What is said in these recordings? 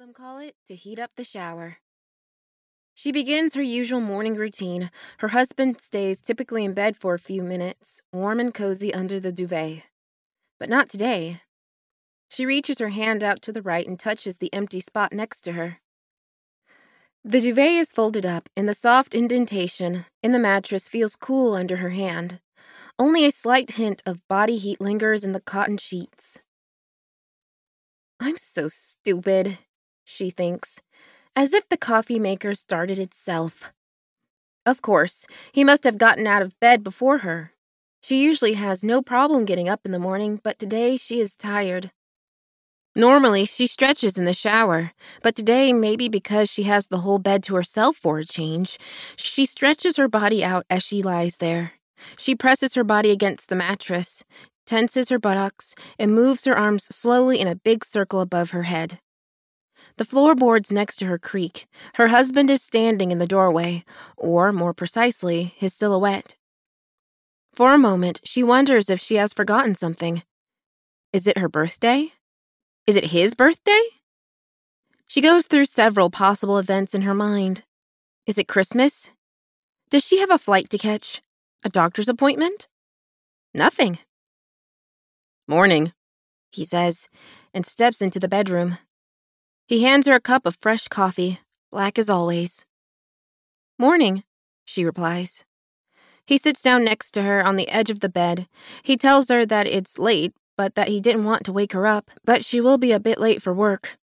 them call it, to heat up the shower. She begins her usual morning routine. Her husband stays typically in bed for a few minutes, warm and cozy under the duvet. But not today. She reaches her hand out to the right and touches the empty spot next to her. The duvet is folded up, and the soft indentation in the mattress feels cool under her hand. Only a slight hint of body heat lingers in the cotton sheets. I'm so stupid, she thinks, as if the coffee maker started itself. Of course, he must have gotten out of bed before her. She usually has no problem getting up in the morning, but today she is tired. Normally, she stretches in the shower, but today, maybe because she has the whole bed to herself for a change, she stretches her body out as she lies there. She presses her body against the mattress, tenses her buttocks, and moves her arms slowly in a big circle above her head. The floorboards next to her creak. Her husband is standing in the doorway, or, more precisely, his silhouette. For a moment, she wonders if she has forgotten something. Is it her birthday? Is it his birthday? She goes through several possible events in her mind. Is it Christmas? Does she have a flight to catch? A doctor's appointment? Nothing. Morning, he says, and steps into the bedroom. He hands her a cup of fresh coffee, black as always. Morning, she replies. He sits down next to her on the edge of the bed. He tells her that it's late, but that he didn't want to wake her up, but she will be a bit late for work.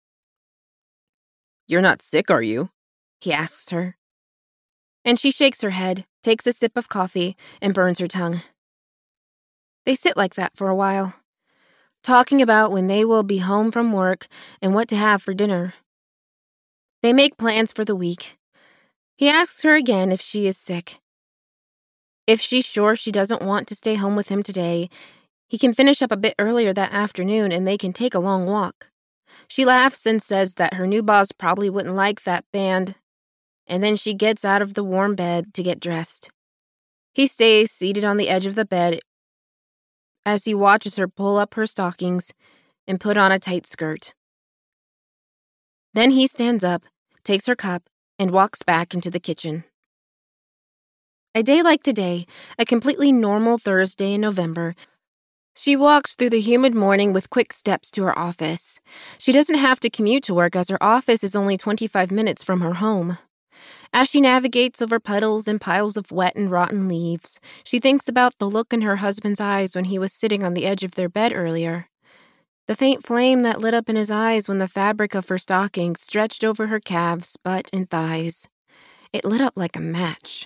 You're not sick, are you? He asks her. And she shakes her head, takes a sip of coffee, and burns her tongue. They sit like that for a while, talking about when they will be home from work and what to have for dinner. They make plans for the week. He asks her again if she is sick. If she's sure she doesn't want to stay home with him today, he can finish up a bit earlier that afternoon and they can take a long walk. She laughs and says that her new boss probably wouldn't like that band, and then she gets out of the warm bed to get dressed. He stays seated on the edge of the bed as he watches her pull up her stockings and put on a tight skirt. Then he stands up, takes her cup, and walks back into the kitchen. A day like today, a completely normal Thursday in November, she walks through the humid morning with quick steps to her office. She doesn't have to commute to work as her office is only 25 minutes from her home. As she navigates over puddles and piles of wet and rotten leaves, she thinks about the look in her husband's eyes when he was sitting on the edge of their bed earlier. The faint flame that lit up in his eyes when the fabric of her stockings stretched over her calves, butt, and thighs. It lit up like a match.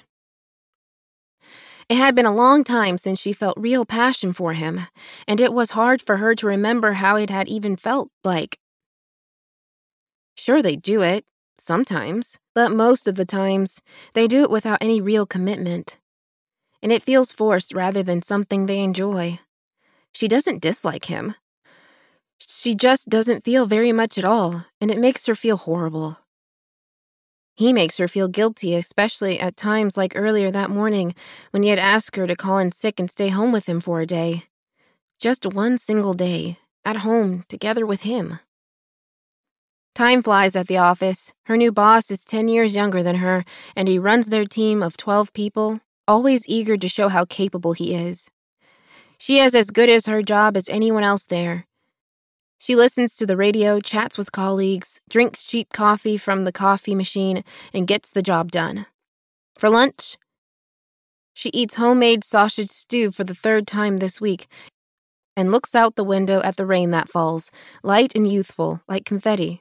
It had been a long time since she felt real passion for him, and it was hard for her to remember how it had even felt like. Sure, they do it, sometimes, but most of the times, they do it without any real commitment. And it feels forced rather than something they enjoy. She doesn't dislike him. She just doesn't feel very much at all, and it makes her feel horrible. He makes her feel guilty, especially at times like earlier that morning when he had asked her to call in sick and stay home with him for a day. Just one single day, at home, together with him. Time flies at the office. Her new boss is 10 years younger than her, and he runs their team of 12 people, always eager to show how capable he is. She is as good at her job as anyone else there. She listens to the radio, chats with colleagues, drinks cheap coffee from the coffee machine, and gets the job done. For lunch, she eats homemade sausage stew for the 3rd time this week and looks out the window at the rain that falls, light and youthful, like confetti.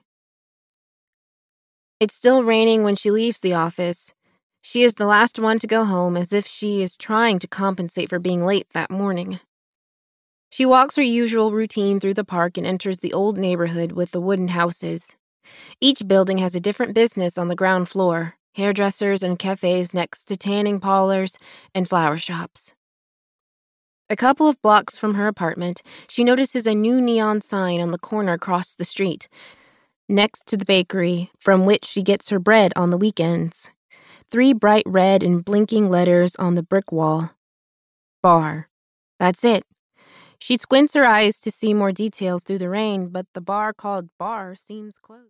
It's still raining when she leaves the office. She is the last one to go home, as if she is trying to compensate for being late that morning. She walks her usual routine through the park and enters the old neighborhood with the wooden houses. Each building has a different business on the ground floor, hairdressers and cafes next to tanning parlors and flower shops. A couple of blocks from her apartment, she notices a new neon sign on the corner across the street, next to the bakery from which she gets her bread on the weekends. 3 bright red and blinking letters on the brick wall. Bar. That's it. She squints her eyes to see more details through the rain, but the bar called Bar seems closed.